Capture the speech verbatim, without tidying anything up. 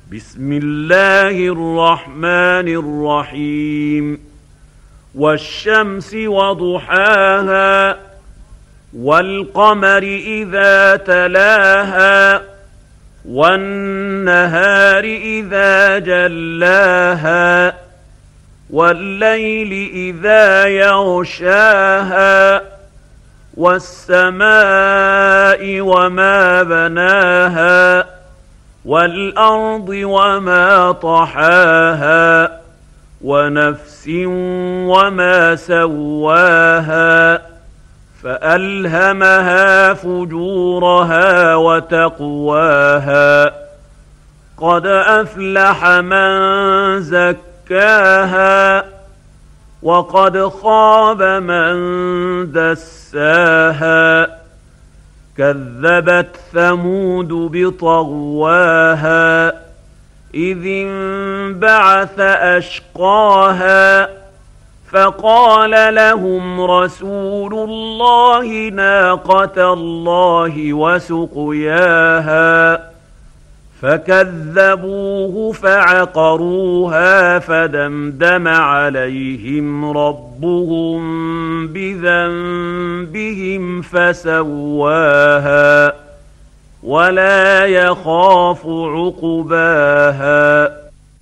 بسم الله الرحمن الرحيم والشمس وضحاها والقمر إذا تلاها والنهار إذا جلاها والليل إذا يغشاها والسماء وما بناها والأرض وما طحاها ونفس وما سواها فألهمها فجورها وتقواها قد أفلح من زكاها وقد خاب من دساها كذبت ثمود بطغواها إذ انبعث أشقاها فقال لهم رسول الله ناقة الله وسقياها فكذبوه فعقروها فدمدم عليهم ربهم بذنبهم فسواها ولا يخاف عقباها